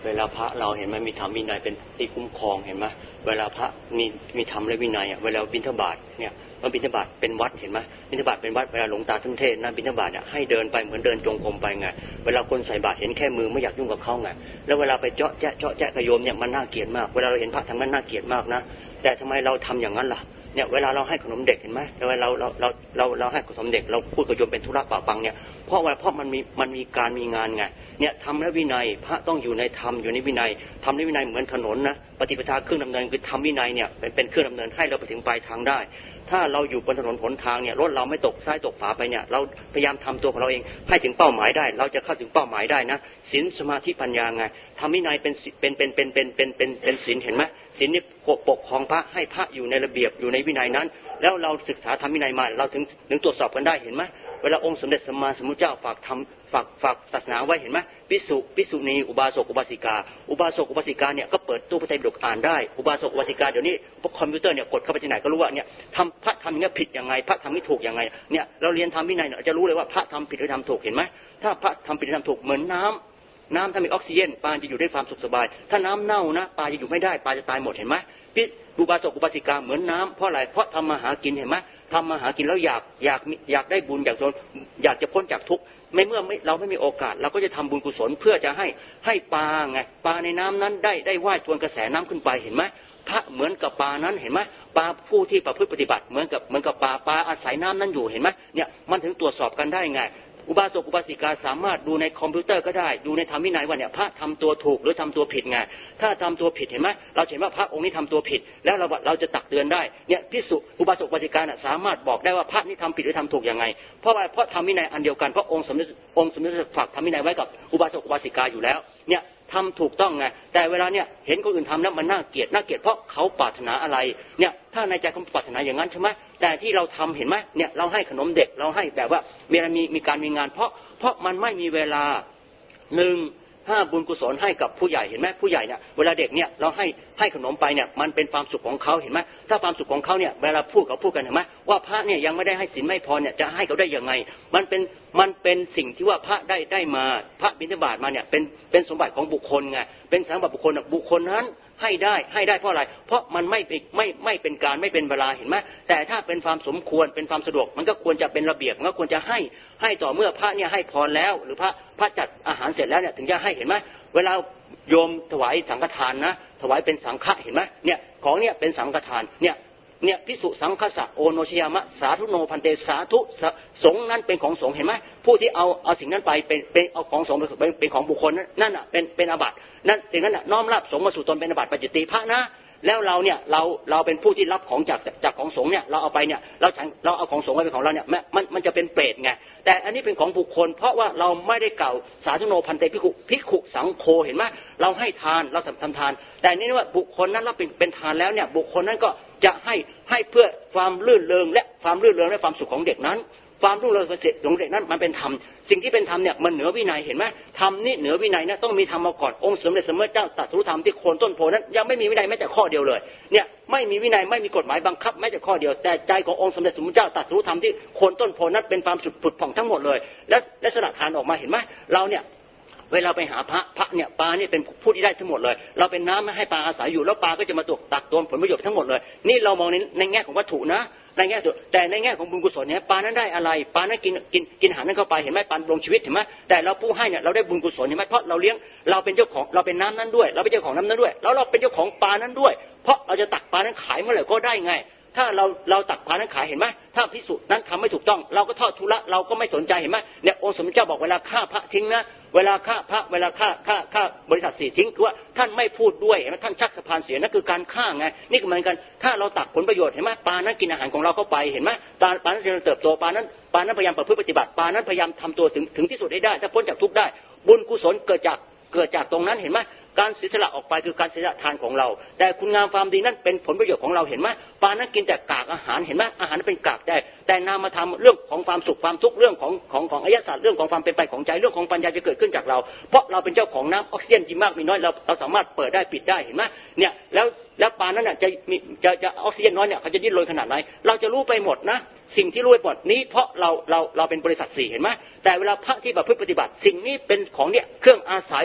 เวลาพระเราเห็นไหมมีธรรมวินัยเป็นที่คุ้มครองเห็นไหมเวลาพระมีธรรมและวินัยเวลาบิณฑบาตเนี่ยมันบิณฑบาตเป็นวัดเห็นไหมบิณฑบาตเป็นวัดเวลาหลวงตาท่านเทศน์นะบิณฑบาตเนี่ยให้เดินไปเหมือนเดินจงกรมไปไงเวลาคนใส่บาตรเห็นแค่มือไม่อยากยุ่งกับเขาไงแล้วเวลาไปเจาะแจ๊ะกระโยมเนี่ยมันน่าเกลียดมากเวลาเราเห็นพระทำนั้นน่าเกลียดมากนะแต่ทำไมเราทำอย่างนั้นล่ะเนี่ยเวลาเราให้ขนมเด็กเห็นไหมเวลาเราให้ขนมเด็กเราพูดกับโยมเป็นธุระปะปังเนี่ยเพราะมันมีการมีงานไงเนี่ยธรรมและวินัยพระต้องอยู่ในธรรมอยู่ในวินัยธรรมและวินัยเหมือนถนนนะปฏิปทาเครื่องดำเนินคือธรรมวินัยเนี่ยเป็นเครื่องดำเนินให้เราไปถึงปลายทางได้ถ้าเราอยู่บนถนนหนทางเนี่ยรถเราไม่ตกซ้ายตกขวาไปเนี่ยเราพยายามทำตัวของเราเองให้ถึงเป้าหมายได้เราจะเข้าถึงเป้าหมายได้นะศีลสมาธิปัญญาไงธรรมวินัยเป็นศีลเห็นไหมศีลนี่ปกครองพระให้พระอยู่ในระเบียบอยู่ในวินัยนั้นแล้วเราศึกษาธรรมวินัยมาเราถึงตรวจสอบกันได้เห็นไหมเวลาองค์สมเด็จสัมมาสัมพุทธเจ้าฝากศาสนาไว้เห็นไหมภิกษุณีอุบาสกอุบาสิกาเนี่ยก็เปิดตู้พระไตรปิฎกอ่านได้อุบาสกอุบาสิกาเดี๋ยวนี้พวกคอมพิวเตอร์เนี่ยกดเข้าไปที่ไหนก็รู้ว่าเนี่ยพระทำอย่างนี้ผิดยังไงพระทำไม่ถูกยังไงเนี่ยเราเรียนธรรมวินัยเนี่ยจะรู้เลยว่าพระทำผิดหรือทำถูกเห็นไหมถ้าพระทำผิดหรือทำถูกเหมือนน้ำถ้ามีออกซิเจนปลาจะอยู่ได้ความสุขสบายถ้าน้ำเน่านะปลาจะอยู่ไม่ได้ปลาจะตายหมดเห็นไหมอุบาสกอุบาสิกาเหมือนน้ำเพราะอะไรเพราะทำมาหากินเห็นไหมทำมาหากินแล้วอยากได้บุญอยากจะพ้นจากทุกข์เมื่อเราไม่มีโอกาสเราก็จะทำบุญกุศลเพื่อจะให้ปลาไงปลาในน้ำนั้นได้ว่ายทวนกระแสน้ำขึ้นไปเห็นไหมพระเหมือนกับปลานั้นเห็นไหมปลาผู้ที่ประพฤติปฏิบัติเหมือนกับปลาอาศัยน้ำนั้นอยู่เห็นไหมเนี่ยมันถึงตรวจสอบกันได้ไงอุบาสกอุบาสิกาสามารถดูในคอมพิวเตอร์ก็ได้ดูในธรรมวินัยว่าเนี่ยพระทำตัวถูกหรือทำตัวผิดไงถ้าทำตัวผิดเห็นไหมเราเห็นว่าพระองค์นี้ทำตัวผิดแล้วเราจะตักเตือนได้เนี่ยภิกษุอุบาสกอุบาสิกาสามารถบอกได้ว่าพระนี้ทำผิดหรือทำถูกยังไงเพราะธรรมวินัยอันเดียวกันเพราะองค์สมเด็จฝากธรรมวินัยไว้กับอุบาสกอุบาสิกาอยู่แล้วเนี่ยทำถูกต้องไงแต่เวลาเนี่ยเห็นคนอื่นทำแล้วมันน่าเกลียดเพราะเขาปรารถนาอะไรเนี่ยถ้าในใจเขาปรารถนาอย่างนั้นใช่ไหมแต่ที่เราทำเห็นไหมเนี่ยเราให้ขนมเด็กเราให้แบบว่ามีการมีงานเพราะมันไม่มีเวลาหนึ่งถ้าบุญกุศลให้กับผู้ใหญ่เห็นไหมผู้ใหญ่เนี่ยเวลาเด็กเนี่ยเราให้ขนมไปเนี่ยมันเป็นความสุขของเขาเห็นไหมถ้าความสุขของเขาเนี่ยเวลาพูดกันเห็นไหมว่าพระเนี่ยยังไม่ได้ให้ศีลไม่พอเนี่ยจะให้เขาได้ยังไงมันเป็นสิ่งที่ว่าพระได้มาพระบิณฑบาตมาเนี่ยเป็นสมบัติของบุคคลไงเป็นสมบัติบุคคลนั้นให้ได้เพราะอะไรเพราะมันไม่เป็นการไม่เป็นเวลาเห็นไหมแต่ถ้าเป็นความสมควรเป็นความสะดวกมันก็ควรจะเป็นระเบียบมันก็ควรจะให้ต่อเมื่อพระเนี่ยให้พรแล้วหรือพระจัดอาหารเสร็จแล้วเนี่ยถึงจะให้เห็นไหมเวลาโยมถวายสังฆทานนะถวายเป็นสังฆะเห็นไหมเนี่ยของเนี่ยเป็นสังฆทานเนี่ยภิกษุสังฆะโอโนชยามะสาธุโนพันเตสาธุสงฆ์นั้นเป็นของสงฆ์เห็นไหมผู้ที่เอาสิ่งนั้นไปเป็นเอาของสงฆ์เป็นของบุคคลนั่นน่ะเป็นอาบัตินั่นสิ่งนั้นน่ะน้อมรับสงฆ์มาสู่ตนเป็นอาบัติปัจจิติพระนะแล้วเราเนี่ยเราเป็นผู้ที่รับของจากของสงฆ์เนี่ยเราเอาไปเนี่ยเราเอาของสงฆ์ไปเป็นของเราเนี่ยมันจะเป็นเปรตไงแต่อันนี้เป็นของบุคคลเพราะว่าเราไม่ได้กล่าวสาธุโนพันเตภิกขุสังโฆเห็นไหมเราให้ทานเราทำทานแต่นี่ว่าบุคคลนั้นเราเป็นทานแล้วเนี่ยบุคคลนั้นก็จะให้เพื่อความลื่นเริงและความความสุขของเด็กนั้นความรุ่งเรืองของเด็กนั้นมันเป็นธรรมสิ่งที่เป็นธรรมเนี่ยมันเหนือวินัยเห็นไหมธรรมนี่เหนือวินัยนะต้องมีธรรมมาก่อนองค์สมเด็จสมมาเจ้าตรัสรู้ธรรมที่โคนต้นโพนั้นยังไม่มีวินัยแม้แต่ข้อเดียวเลยเนี่ยไม่มีวินัยไม่มีกฎหมายบังคับแม้แต่ข้อเดียวแต่ใจขององค์สมเด็จสมมาเจ้าตรัสรู้ธรรมที่โคนต้นโพนั้นเป็นความสุดผุดผ่องทั้งหมดเลยและสละทานออกมาเห็นไหมเราเนี่ยเวลาไปหาพระเนี่ยปลาเนี่ยเป็นผู้ที่ได้ทั้งหมดเลยเราเป็นน้ำไม่ให้ปลาอาศัยอยู่แล้วปลาก็จะมาตักตวงผลประโยชน์ทั้งหมดเลยนี่เรามองในแง่ของวัตถุนะในแง่ตัวแต่ในแง่ของบุญกุศลเนี่ยปลานั้นได้อะไรปลานั้นกินอาหารนั้นเข้าไปเห็นไหมปลาลงชีวิตเห็นไหมแต่เราผู้ให้เนี่ยเราได้บุญกุศลเห็นไหมเพราะเราเลี้ยงเราเป็นเจ้าของเราเป็นน้ำนั้นด้วยเราเป็นเจ้าของน้ำนั้นด้วยแล้วเราเป็นเจ้าของปลานั้นด้วยเพราะเราจะตักปลานั้นขายเมื่อไหร่ก็ได้ไงถ้าเราตักปลานั้นขายเห็นไหมถ้าภิกษุนั้นทำไม่ถูกต้องเราก็ทอดทุระเราก็ไม่สนใจเห็นไหมเนี่ยองค์สมเด็จเจ้าบอกเวลาฆ่าพระทิ้งนะเวลาฆ่าพระเวลาฆ่าบริษัท4ทิ้งคือว่าท่านไม่พูดด้วยเห็นไหมท่านชักสะพานเสียนั่นคือการฆ่าไงนี่ก็เหมือนกันถ้าเราตักผลประโยชน์เห็นไหมปลานั้นกินอาหารของเราเข้าไปเห็นไหมปลานั้นจะเติบโตปลานั้นพยายามประพฤติปฏิบัติปลานั้นพยายามทำตัวถึงที่สุดได้ถ้าพ้นจากทุกข์ได้บุญกุศลเกิดจากตรงนั้นเห็นไหมการเสียสละออกไปคือการเสียสละทานของเราแต่คุณงามความดีนั้นเป็นผลประโยชน์ของเราเห็นไหมปลานั้นกินแต่กากอาหารเห็นไหมอาหารนั้นเป็นกากแต่นามธรรมเรื่องของความสุขความทุกข์เรื่องของอริยสัจเรื่องของความเป็นไปของใจเรื่องของปัญญาจะเกิดขึ้นจากเราเพราะเราเป็นเจ้าของน้ำออกซิเจนมีมากมีน้อยเราสามารถเปิดได้ปิดได้เห็นไหมเนี่ยแล้วปลานั้นจะออกซิเจนน้อยเนี่ยเขาจะดิ้นรนขนาดไหนเราจะรู้ไปหมดนะสิ่งที่รู้ไปหมดนี้เพราะเราเป็นบริษัท4เห็นไหมแต่เวลาพระที่ประพฤติปฏิบัติสิ่งนี้เป็นของเนี่ยเครื่องอาศัย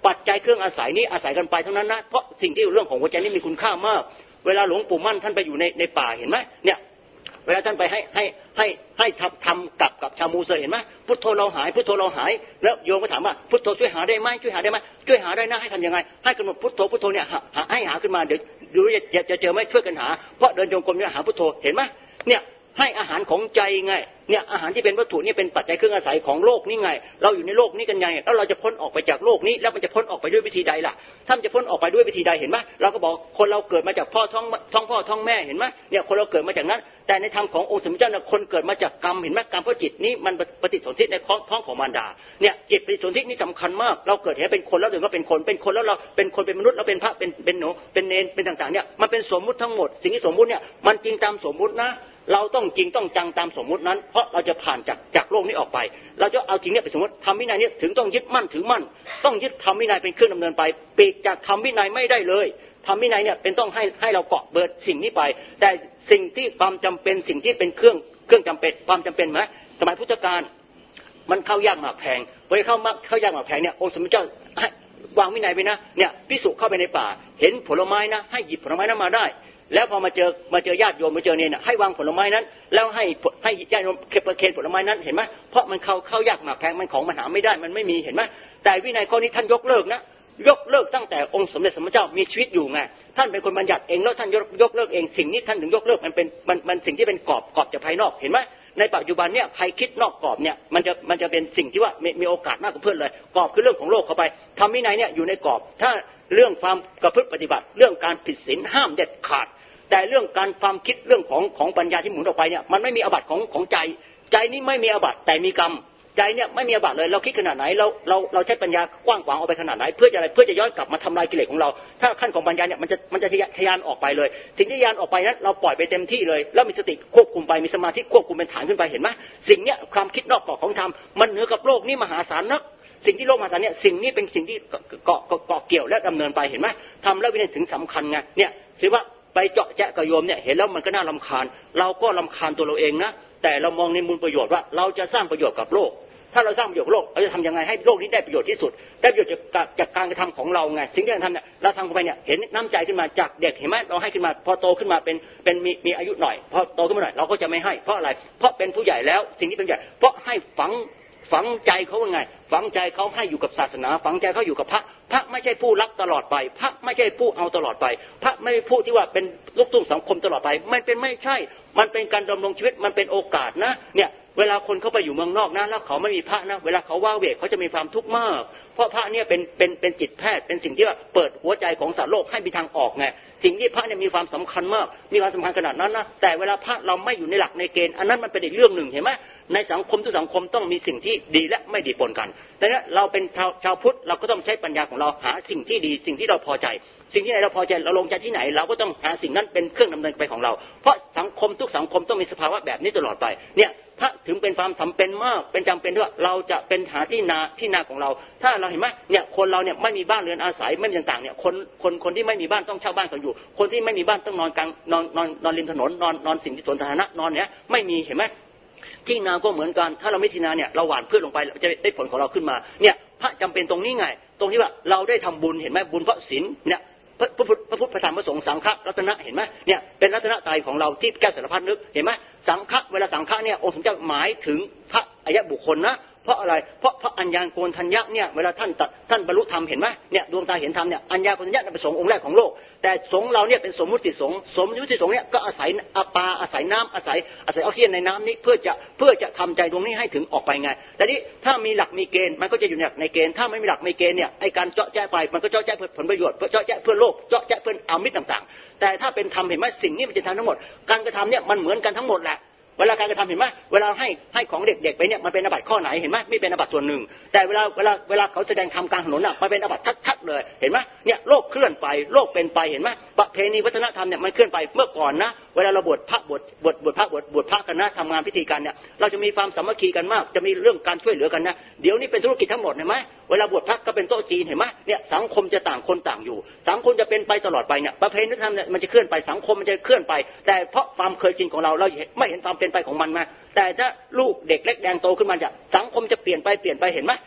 ปัจจัยเครื่องอาศัยนี้อาศัยกันไปทั้งนั้นนะเพราะสิ่งที่เรื่องของหัวใจนี่มีคุณค่ามากเวลาหลวงปู่มั่นท่านไปอยู่ในป่าเห็นไหมเนี่ยเวลาท่านไปให้ทำกับชาวมูเซอร์เห็นไหมพุทโธเราหายพุทโธเราหายแล้วโยมก็ถามว่าพุทโธช่วยหาได้ไหมช่วยหาได้ไหมช่วยหาได้นะให้ทำยังไงให้กำหนดพุทโธพุทโธเนี่ยให้หาขึ้นมาเดี๋ยวดูจะเจอไหมช่วยกันหาเพราะเดินจงกรมเนี่ยหาพุทโธเห็นไหมเนี่ยให้อาหารของใจไงเนี่ยอาหารที่เป็นวัตถุนี่เป็นปัจจัยเครื่องอาศัยของโลกนี่ไงเราอยู่ในโลกนี้กันไงแล้วเราจะพ้นออกไปจากโลกนี้แล้วมันจะพ้นออกไปด้วยวิธีใดล่ะถ้ามันจะพ้นออกไปด้วยวิธีใดเห็นไหมเราก็บอกคนเราเกิดมาจากพ่อท้องพ่อท้องแม่เห็นไหมเนี่ยคนเราเกิดมาจากนั้นแต่ในธรรมขององค์สมเด็จเจ้าเนี่ยคนเกิดมาจากกรรมเห็นไหมกรรมเพราะจิตนี้มันปฏิสนธิในท้องของมารดาเนี่ยจิตปฏิสนธินี่สำคัญมากเราเกิดเห็นเป็นคนแล้วถึงก็เป็นคนแล้วเราเป็นคนเป็นมนุษย์แล้วเป็นพระเป็นหนูเป็นเนรเป็นต่างๆเนี่ยมันเป็นสมมุติทั้งหมดสิ่งที่สมมุติเนี่ยมันจริงตามสมมุตินะเราต้องจริงต้องจังตามสมมุตินั้นเพราะเราจะผ่านจากโลกนี้ออกไปเราจะเอาจริงเนี่ยเป็นสมมติธรรมวินัยนี้ถึงต้องยึดมั่นถือมั่นต้องยึดธรรมวินัยเป็นเครื่องดำเนินไปปีกจากธรรมวินัยไม่ได้เลยธรรมวินัยเนี่ยเป็นต้องให้เราเกาะเบิดสิ่งนี้ไปแต่สิ่งที่ความจำเป็นสิ่งที่เป็นเครื่องจำเป็นความจำเป็นไหมสมัยพุทธกาลมันเข้ายากหมากแพงพอเข้ายากหมากแพงเนี่ยองค์สมเด็จเจ้าวางวินัยไปนะเนี่ยภิกษุเข้าไปในป่าเห็นผลไม้นะให้หยิบผลไม้นั้นมาได้แล้วพอมาเจอญาติโยมมาเจอเนี่ยให้วางผลไม้นั้นแล้วให้ญาติโยมเคนผลไม้นั้นเห็นไหมเพราะมันเข้ายากหมากแพงมันของมันหาไม่ได้มันไม่มีเห็นไหมแต่วินัยข้อนี้ท่านยกเลิกนะยกเลิกตั้งแต่องค์สมเด็จสมมาเจ้ามีชีวิตอยู่ไงท่านเป็นคนบัญญัติเองแล้วท่านยกเลิกเองสิ่งนี้ท่านถึงยกเลิกมันสิ่งที่เป็นกรอบจากภายนอกเห็นไหมในปัจจุบันเนี่ยใครคิดนอกกรอบเนี่ยมันจะเป็นสิ่งที่ว่ามีโอกาสมากกว่าเพื่อนเลยกรอบคือเรื่องของโลกเข้าไปทำวินัยเนี่ยอยู่ในกรอบถ้าเรื่องความประพฤติปฏิบัติเรื่องการผิดศีลห้ามเด็ดขาดแต่เรื่องการความคิดเรื่องของปัญญาที่หมุนออกไปเนี่ยมันไม่มีอาบัติของใจนี้ไม่มีอาบัติแต่มีกรรมใจเนี่ยไม่มีอาบัติเลยเราคิดขนาดไหนเราใช้ปัญญากว้างขวางออกไปขนาดไหนเพื่อจะย้อนกลับมาทำลายกิเลสของเราถ้าขั้นของปัญญาเนี่ยมันจะทะยานออกไปเลยสิ่งที่ทะยานออกไปนั้นเราปล่อยไปเต็มที่เลยแล้วมีสติควบคุมไปมีสมาธิควบคุมเป็นฐานขึ้นไปเห็นไหมสิ่งเนี้ยความคิดนอกกรอบของธรรมมันเหนือกับโลกนี้มหาศาลนักสิ่งที่โลกมหาศาลเนี่ยสิ่งนี้เป็นสิ่งที่เกาะเกี่ยวและดำเนินไปเห็นไหมทำแล้ววินัยถึงสำคัญไงเนี่ยถือว่าไปเจาะแจ๊ะกับโยมเนี่ยเห็นแล้วมันก็น่ารำคาญเราก็รำคาญตัวเราเองนะแต่เรามองในมุมประโยชน์ว่าเราจะสร้างประโยชน์กับโลกถ้าเราสร้างประโยชน์กับโลกเราจะทำยังไงให้โลกนี้ได้ประโยชน์ที่สุดได้ประโยชน์จากการกระทำของเราไงสิ่งที่เราทำเนี่ยเราทำเข้าไปเนี่ยเห็นน้ำใจขึ้นมาจากเด็กเห็นไหมเราให้ขึ้นมาพอโตขึ้นมาเป็นมีอายุหน่อยพอโตขึ้นมาหน่อยเราก็จะไม่ให้เพราะอะไรเพราะเป็นผู้ใหญ่แล้วสิ่งที่เป็นใหญ่เพราะให้ฝังใจเขาว่าไงฝังใจเขาให้อยู่กับศาสนาฝังใจเขาอยู่กับพระไม่ใช่ผู้รักตลอดไปพระไม่ใช่ผู้เอาตลอดไปพระไม่ใช่ผู้ที่ว่าเป็นลูกตุ้มสังคมตลอดไปมันเป็นไม่ใช่มันเป็นการดำรงชีวิตมันเป็นโอกาสนะเนี่ยเวลาคนเข้าไปอยู่เมืองนอกนะแล้วเขาไม่มีพระนะเวลาเขาว้าเหวเขาจะมีความทุกข์มากเพราะพระเนี่ยเป็นจิตแพทย์เป็นสิ่งที่ว่าเปิดหัวใจของสัตว์โลกให้มีทางออกไงสิ่งที่พระเนี่ยมีความสำคัญมากมีความสำคัญขนาดนั้นนะแต่เวลาพระเราไม่อยู่ในหลักในเกณฑ์อันนั้นมันเป็นอีกเรื่องหนึ่งเห็นไหมในสังคมทุกสังคมต้องมีสิ่งที่ดีและไม่ดีปนกันแต่เนี่ยเราเป็นชาวพุทธเราก็ต้องใช้ปัญญาของเราหาสิ่งที่ดีสิ่งที่เราพอใจสิ่งที่ไหนเราพอใจเราลงใจที่ไหนเราก็ต้องหาสิ่งนั้นเป็นเครื่องดำเนินไปของเราเพราะสังคมทุกสังคมต้องมีสภาวะแบบนี้ตลอดไปเนี่ยพระถึงเป็นความจำเป็นมากเป็นจำเป็นที่ว่าเราจะเป็นหาที่นาของเราถ้าเราเห็นไหมเนี่ยคนเราเนี่ยไม่มีบ้านเรือนอาศัยไม่มีต่างๆเนี่ยคนที่ไม่มีบ้านต้องเช่าบ้านกันอยู่คนที่ไม่มีบ้านต้องนอนกลางนอนริมถนนนอนสิ่งที่สวนสาธารณะนอนเนี่ยไม่มีเห็นไหมที่นาก็เหมือนกันถ้าเราไม่ที่นาเนี่ยเราหว่านพืชลงไปจะได้ผลของเราขึ้นมาเนี่ยพระจำเป็นตรงนี้ไงตรงที่ว่าเราได้ทำบุญเห็นไหมบุญเพราะศีลเนี่ยพระพุทธพระธรรมพระสงฆ์สังฆรัตนะเห็นไหมเนี่ยเป็นรัตนตรัยของเราที่แก้สารพัดนึกเห็นไหมสังฆเวลาสังฆเนี่ยองค์สมเด็จหมายถึงพระอริยบุคคลนะเพราะอะไรเพราะพระอัญญาโกณทัญญะเนี่ยเวลาท่านบรรลุธรรมเห็นไหมเนี่ยดวงตาเห็นธรรมเนี่ยอัญญาโกณทัญญะเป็นสงฆ์องค์แรกของโลกแต่สงฆ์เราเนี่ยเป็นสมมุติสงฆ์เนี่ยก็อาศัยปลาอาศัยน้ำอาศัยออกซิเจนในน้ำนี้เพื่อจะทำใจดวงนี้ให้ถึงออกไปไงแต่นี้ถ้ามีหลักมีเกณฑ์มันก็จะอยู่ในเกณฑ์ถ้าไม่มีหลักมีเกณฑ์เนี่ยไอการเจาะแจ้ไปมันก็เจาะแจ้เพื่อผลประโยชน์เจาะแจ้เพื่อโลกเจาะแจ้เพื่ออามิตรต่างๆแต่ถ้าเป็นธรรมเห็นไหมสิ่งนี้มันจะทำทั้งหมดการกระทำเนี่ยมันเหมือนกันทั้งหมดแหละเวลาการกระทำเห็นไหมเวลาให้ของเด็กๆไปเนี่ยมันเป็นอาบัติข้อไหนเห็นไหมไม่เป็นอาบัติส่วนหนึ่งแต่เวลาเขาแสดงธรรมกลางถนนน่ะมันเป็นอาบัติชัดๆเลยเห็นไหมเนี่ยโลกเคลื่อนไปโลกเป็นไปเห็นไหมประเพณีวัฒนธรรมเนี่ยมันเคลื่อนไปเมื่อก่อนนะเวลาเราบวชพระกันนะทำงานพิธีกันเนี่ยเราจะมีความสามัคคีกันมากจะมีเรื่องการช่วยเหลือกันนะเดี๋ยวนี้เป็นธุรกิจทั้งหมดเห็นไหมเวลาบวชพระก็เป็นโต๊ะจีนเห็นไหมเนี่ยสังคมจะต่างคนต่างอยู่สังคมจะเป็นไปตลอดไปเนี่ยประเพณีวัฒนธรรมเนี่ยมันจะเคลื่อนไปสังคมมันจะเคลื่อนไปแต่เพราะความเคยชินของเราไม่เห็นความเป็นไปของมันมาแต่ถ้าลูกเด็กเล็กแดงโตขึ้นมาจะสังคมจะเปลี่ยนไปเห็นไหมเนี่ย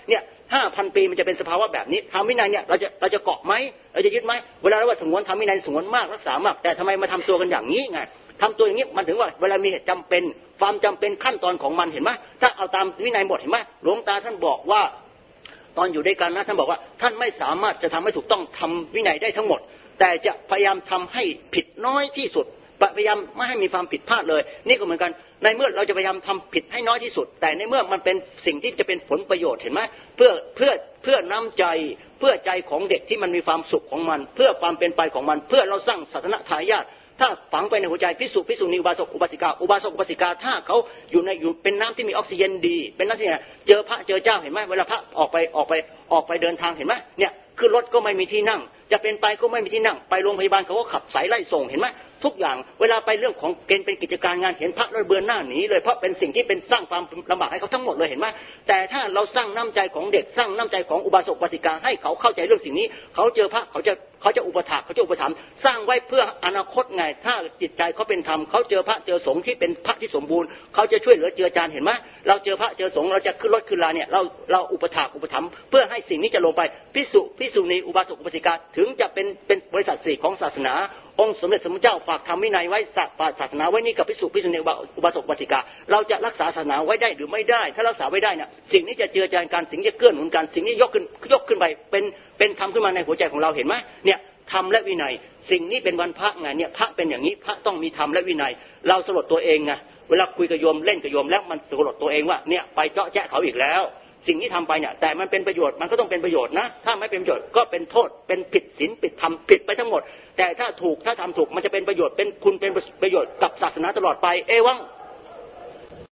5,000 ปีมันจะเป็นสภาวะแบบนี้ธรรมวินัยเนี่ยเราจะเกาะไหมเราจะยึดไหมเวลาเราว่าสงวนธรรมวินัยสงวนมากรักษามากแต่ทำไมมาทำตัวกันอย่างนี้ไงทำตัวอย่างนี้มันถึงว่าเวลามีเหตุจำเป็นความจำเป็นขั้นตอนของมันเห็นไหมถ้าเอาตามวินัยหมดเห็นไหมหลวงตาท่านบอกว่าตอนอยู่ด้วยกันนะท่านบอกว่าท่านไม่สามารถจะทำให้ถูกต้องทำวินัยได้ทั้งหมดแต่จะพยายามทำให้ผิดน้อยที่สุดพยายามไม่ให้มีความผิดพลาดเลยนี่ก็เหมือนกันในเมื่อเราจะพยายามทำผิดให้น้อยที่สุดแต่ในเมื่อมันเป็นสิ่งที่จะเป็นผลประโยชน์เห็นไหมเพื่อน้ำใจเพื่อใจของเด็กที่มันมีความสุขของมันเพื่อความเป็นไปของมันเพื่อเราสร้างศาสนทายาทถ้าฝังไปในหัวใจภิกษุณีอุบาสกอุบาสิกาถ้าเขาอยู่เป็นน้ำที่มีออกซิเจนดีเป็นน้ำที่เจอพระเจอเจ้าเห็นไหมเวลาพระออกไปเดินทางเห็นไหมเนี่ยขึ้นรถก็ไม่มีที่นั่งจะเป็นไปก็ไม่มีที่นั่งไปโรงพยาบาลเขาก็ขับสายไล่ส่งเห็นไหมทุกอย่างเวลาไปเรื่องของเกณฑ์เป็นกิจการงานเห็นพระแล้วเบือนหน้าหนีเลยเพราะเป็นสิ่งที่เป็นสร้างความลำบากให้เขาทั้งหมดเลยเห็นไหมแต่ถ้าเราสร้างน้ำใจของเด็กสร้างน้ำใจของอุบาสกอุบาสิกาให้เขาเข้าใจเรื่องสิ่งนี้เขาเจอพระเขาจะอุปถากเขาจะอุปถัมภ์สร้างไว้เพื่ออนาคตไงถ้าจิตใจเขาเป็นธรรมเขาเจอพระเจอสงฆ์ที่เป็นพระที่สมบูรณ์เขาจะช่วยเหลือเจือจานเห็นไหมเราเจอพระเจอสงฆ์เราจะขึ้นรถขึ้นลาเนี่ยเราอุปถากอุปถัมภ์เพื่อให้สิ่งนี้จะลงไปภิกษุณีอุบาสกอุบาสิกาถึงจะเป็นบริษัทสี่ของศาสนาองค์สมเด็จสมเด็จเจ้าฝากธรรมวินัยไว้ศาสนาไว้นี่กับภิกษุณีอุบาสกอุบาสิกาเราจะรักษาศาสนาไว้ได้หรือไม่ได้ถ้ารักษาไว้ได้เนี่ยสิ่งนี้จะเจือจานกันสิ่งนี้จะเกื้อหนุนกันสิ่งนี้ยกขึ้นไปเป็นธรรมขึ้นมาในหัวใจของเราเห็นไหมเนี่ยธรรมและวินัยสิ่งนี้เป็นวันพระไงเนี่ยพระเป็นอย่างนี้พระต้องมีธรรมและวินัยเราสลดตัวเองไงเวลาคุยกับโยมเล่นกับโยมแล้วมันสลดตัวเองว่าเนี่ยไปเจาะแจ๊ะเขาอีกแล้วสิ่งที่ทำไปเนี่ยแต่มันเป็นประโยชน์มันก็ต้องเป็นประโยชน์นะถ้าไม่เป็นประโยชน์ก็เป็นโทษเป็นผิดศีลผิดธรรมผิดไปทั้งหมดแต่ถ้าทำถูกมันจะเป็นประโยชน์เป็นคุณเป็นประโยชน์กับศาสนาตลอดไปเอวัง